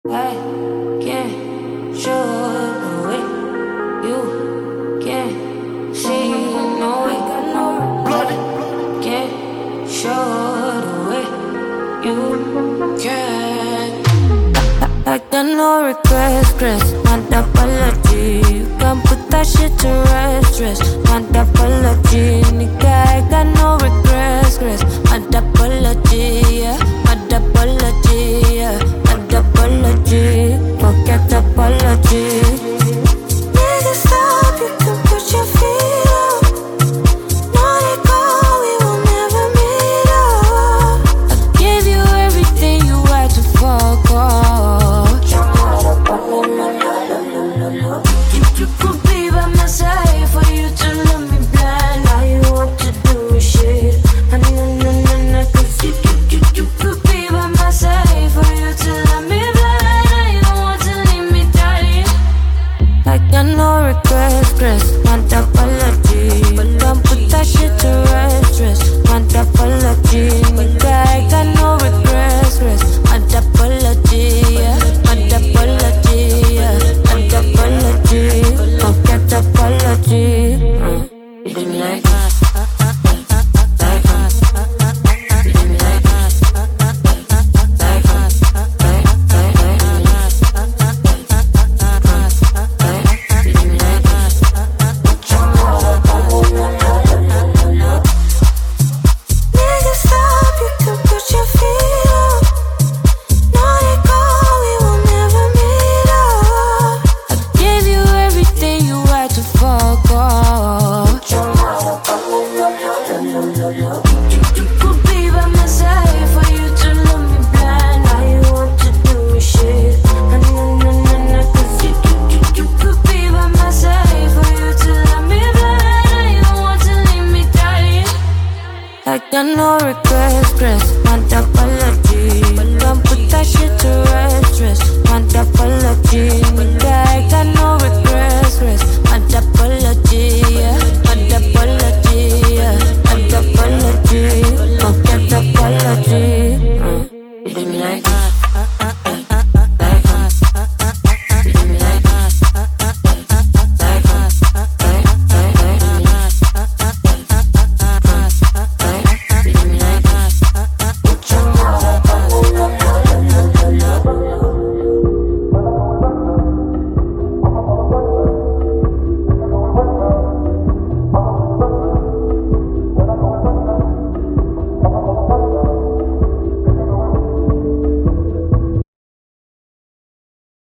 I can't show the way you can't see no way. I can't show the way you can't. I got no regrets, not apology. You can put that shit to rest, not apology. Nigga, I got no regrets, not apology, yeah, not apology.